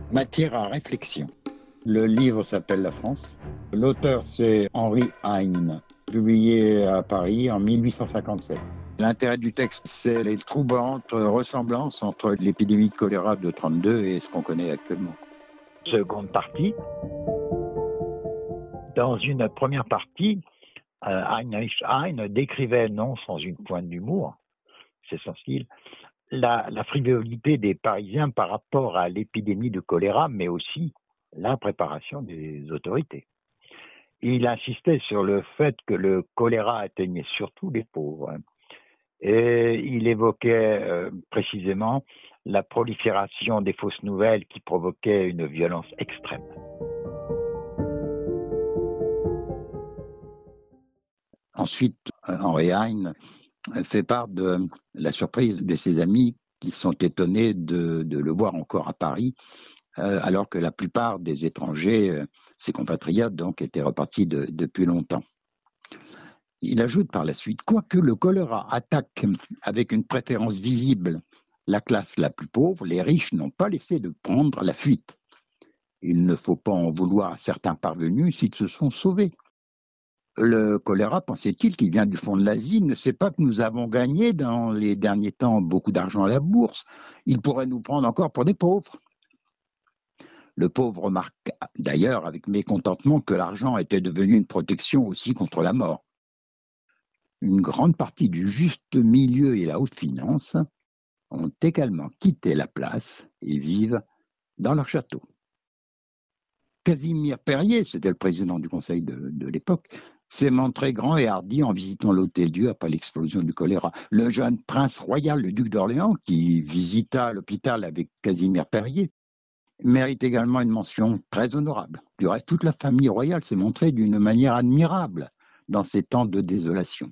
Matière à réflexion. Le livre s'appelle La France. L'auteur, c'est Henri Heine, publié à Paris en 1857. L'intérêt du texte, c'est les troublantes ressemblances entre l'épidémie de choléra de 1932 et ce qu'on connaît actuellement. Seconde partie. Dans une première partie, Heinrich Heine décrivait, non sans une pointe d'humour, c'est son style, la frivolité des Parisiens par rapport à l'épidémie de choléra, mais aussi l'impréparation des autorités. Il insistait sur le fait que le choléra atteignait surtout les pauvres. Et il évoquait précisément la prolifération des fausses nouvelles qui provoquaient une violence extrême. Ensuite, Henri Heine fait part de la surprise de ses amis qui sont étonnés de le voir encore à Paris, alors que la plupart des étrangers, ses compatriotes, donc, étaient repartis depuis longtemps. Il ajoute par la suite, quoique le choléra attaque avec une préférence visible la classe la plus pauvre, les riches n'ont pas laissé de prendre la fuite. Il ne faut pas en vouloir à certains parvenus s'ils se sont sauvés. Le choléra, pensait-il, qui vient du fond de l'Asie, ne sait pas que nous avons gagné dans les derniers temps beaucoup d'argent à la bourse. Il pourrait nous prendre encore pour des pauvres. Le pauvre remarque d'ailleurs avec mécontentement que l'argent était devenu une protection aussi contre la mort. Une grande partie du juste milieu et la haute finance ont également quitté la place et vivent dans leur château. Casimir Perier, c'était le président du conseil de l'époque, s'est montré grand et hardi en visitant l'Hôtel-Dieu après l'explosion du choléra. Le jeune prince royal, le duc d'Orléans, qui visita l'hôpital avec Casimir Perier, mérite également une mention très honorable. Du reste, toute la famille royale s'est montrée d'une manière admirable dans ces temps de désolation.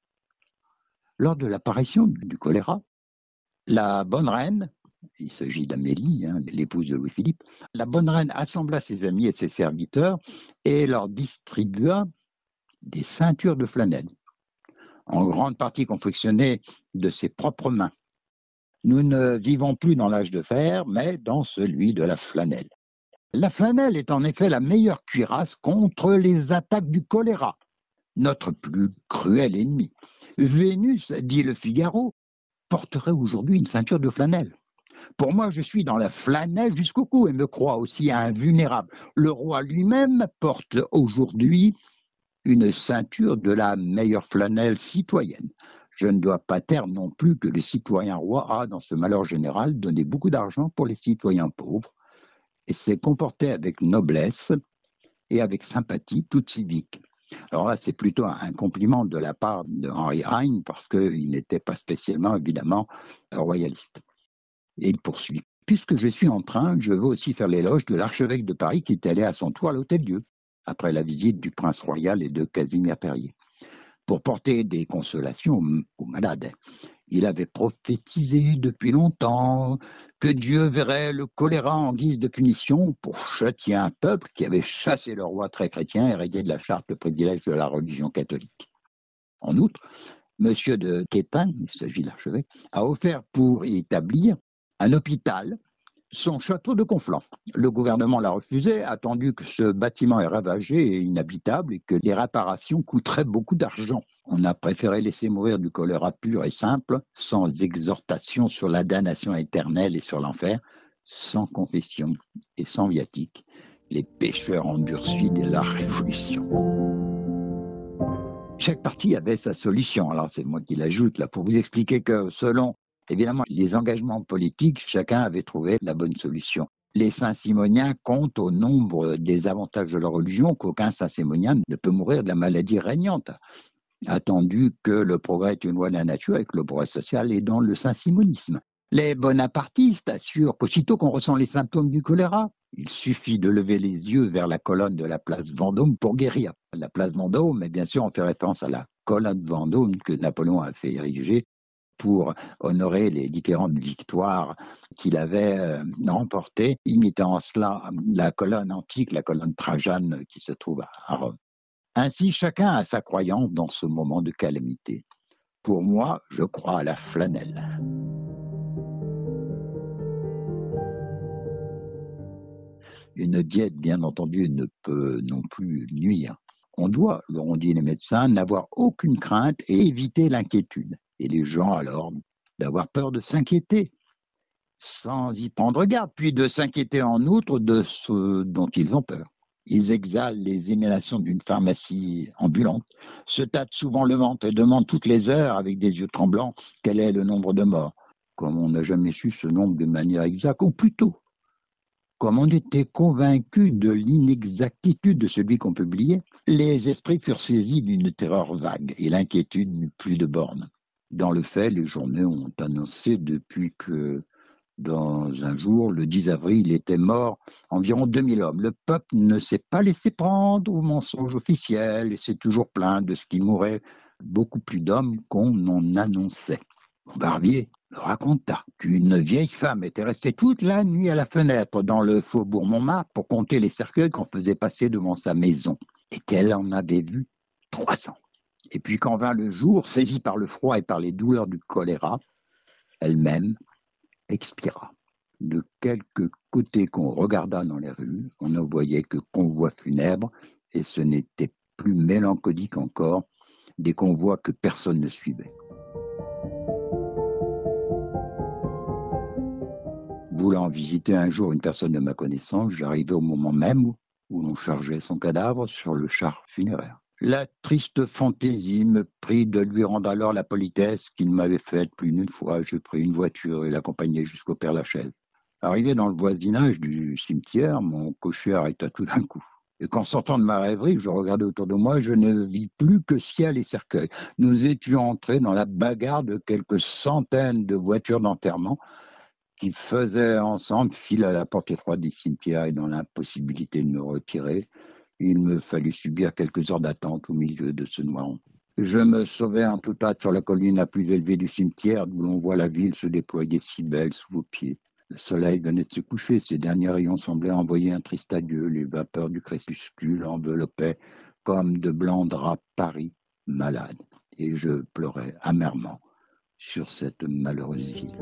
Lors de l'apparition du choléra, la bonne reine, il s'agit d'Amélie, l'épouse de Louis-Philippe, la bonne reine assembla ses amis et ses serviteurs et leur distribua des ceintures de flanelle, en grande partie confectionnées de ses propres mains. Nous ne vivons plus dans l'âge de fer, mais dans celui de la flanelle. La flanelle est en effet la meilleure cuirasse contre les attaques du choléra, notre plus cruel ennemi. Vénus, dit le Figaro, porterait aujourd'hui une ceinture de flanelle. Pour moi, je suis dans la flanelle jusqu'au cou et me crois aussi invulnérable. Le roi lui-même porte aujourd'hui une ceinture de la meilleure flanelle citoyenne. Je ne dois pas taire non plus que le citoyen roi a, dans ce malheur général, donné beaucoup d'argent pour les citoyens pauvres et s'est comporté avec noblesse et avec sympathie toute civique. Alors là, c'est plutôt un compliment de la part de Henri Heine parce qu'il n'était pas spécialement, évidemment, royaliste. Et il poursuit. Puisque je suis en train, je veux aussi faire l'éloge de l'archevêque de Paris qui est allé à son tour à l'Hôtel-Dieu, après la visite du prince royal et de Casimir Perier, pour porter des consolations aux malades. Il avait prophétisé depuis longtemps que Dieu verrait le choléra en guise de punition pour châtier un peuple qui avait chassé le roi très chrétien et rayé de la charte le privilège de la religion catholique. En outre, M. de Quétin, il s'agit de l'archevêque, a offert pour y établir un hôpital, son château de Conflans. Le gouvernement l'a refusé, attendu que ce bâtiment est ravagé et inhabitable et que les réparations coûteraient beaucoup d'argent. On a préféré laisser mourir du choléra pur et simple, sans exhortation sur la damnation éternelle et sur l'enfer, sans confession et sans viatique, les pécheurs endurcis de la Révolution. Chaque parti avait sa solution. Alors c'est moi qui l'ajoute là pour vous expliquer que selon évidemment les engagements politiques, chacun avait trouvé la bonne solution. Les Saint-Simoniens comptent au nombre des avantages de leur religion qu'aucun Saint-Simonien ne peut mourir de la maladie régnante, attendu que le progrès est une loi de la nature et que le progrès social est dans le saint-simonisme. Les bonapartistes assurent qu'aussitôt qu'on ressent les symptômes du choléra, il suffit de lever les yeux vers la colonne de la place Vendôme pour guérir. La place Vendôme, mais bien sûr, on fait référence à la colonne Vendôme que Napoléon a fait ériger pour honorer les différentes victoires qu'il avait remportées, imitant en cela la colonne antique, la colonne Trajane qui se trouve à Rome. Ainsi, chacun a sa croyance dans ce moment de calamité. Pour moi, je crois à la flanelle. Une diète, bien entendu, ne peut non plus nuire. On doit, leur ont dit les médecins, n'avoir aucune crainte et éviter l'inquiétude. Et les gens, alors, d'avoir peur de s'inquiéter, sans y prendre garde, puis de s'inquiéter en outre de ce dont ils ont peur. Ils exhalent les émanations d'une pharmacie ambulante, se tâtent souvent le ventre et demandent toutes les heures, avec des yeux tremblants, quel est le nombre de morts. Comme on n'a jamais su ce nombre de manière exacte, ou plutôt, comme on était convaincu de l'inexactitude de celui qu'on publiait, les esprits furent saisis d'une terreur vague et l'inquiétude n'eut plus de bornes. Dans le fait, les journaux ont annoncé depuis que, dans un jour, le 10 avril, étaient morts environ 2000 hommes. Le peuple ne s'est pas laissé prendre au mensonge officiel et s'est toujours plaint de ce qu'il mourait beaucoup plus d'hommes qu'on en annonçait. Barbier raconta qu'une vieille femme était restée toute la nuit à la fenêtre dans le faubourg Montmartre pour compter les cercueils qu'on faisait passer devant sa maison et qu'elle en avait vu 300. Et puis quand vint le jour, saisie par le froid et par les douleurs du choléra, elle-même expira. De quelque côté qu'on regardât dans les rues, on ne voyait que convois funèbres, et ce n'était plus mélancolique encore, des convois que personne ne suivait. Voulant visiter un jour une personne de ma connaissance, j'arrivais au moment même où l'on chargeait son cadavre sur le char funéraire. La triste fantaisie me prit de lui rendre alors la politesse qu'il m'avait faite plus d'une fois. Je pris une voiture et l'accompagnai jusqu'au Père-Lachaise. Arrivé dans le voisinage du cimetière, mon cocher arrêta tout d'un coup. Et qu'en sortant de ma rêverie, je regardais autour de moi, je ne vis plus que ciel et cercueil. Nous étions entrés dans la bagarre de quelques centaines de voitures d'enterrement qui faisaient ensemble file à la porte étroite des cimetières, et dans l'impossibilité de me retirer, il me fallut subir quelques heures d'attente au milieu de ce noir. Je me sauvai en tout hâte sur la colline la plus élevée du cimetière, d'où l'on voit la ville se déployer si belle sous vos pieds. Le soleil venait de se coucher, ses derniers rayons semblaient envoyer un triste adieu. Les vapeurs du crépuscule enveloppaient comme de blancs draps Paris malade. Et je pleurais amèrement sur cette malheureuse ville.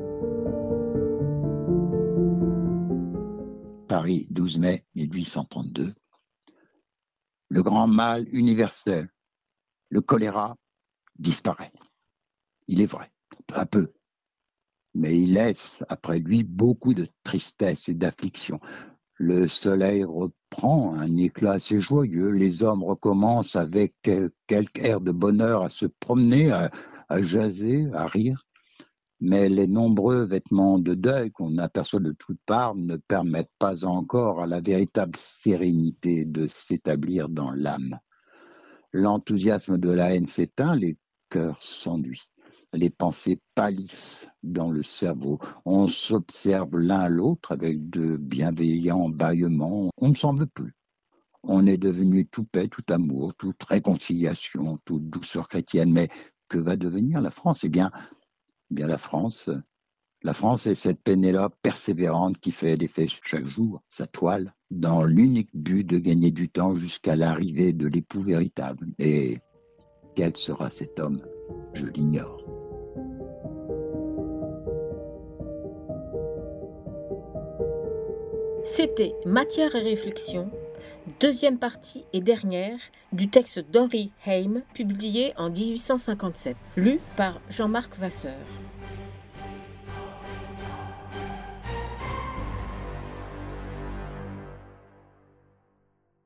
Paris, 12 mai 1832. Le grand mal universel, le choléra, disparaît. Il est vrai, peu à peu. Mais il laisse après lui beaucoup de tristesse et d'affliction. Le soleil reprend un éclat assez joyeux. Les hommes recommencent avec quelque air de bonheur à se promener, à jaser, à rire. Mais les nombreux vêtements de deuil qu'on aperçoit de toutes parts ne permettent pas encore à la véritable sérénité de s'établir dans l'âme. L'enthousiasme de la haine s'éteint, les cœurs s'enduisent, les pensées pâlissent dans le cerveau. On s'observe l'un l'autre avec de bienveillants bâillements. On ne s'en veut plus. On est devenu tout paix, tout amour, toute réconciliation, toute douceur chrétienne. Mais que va devenir la France ? Eh bien, la France est cette Pénélope persévérante qui fait défaire chaque jour sa toile dans l'unique but de gagner du temps jusqu'à l'arrivée de l'époux véritable. Et quel sera cet homme ? Je l'ignore. C'était Matière et réflexion, deuxième partie et dernière du texte d'Henri Heim, publié en 1857, lu par Jean-Marc Vasseur.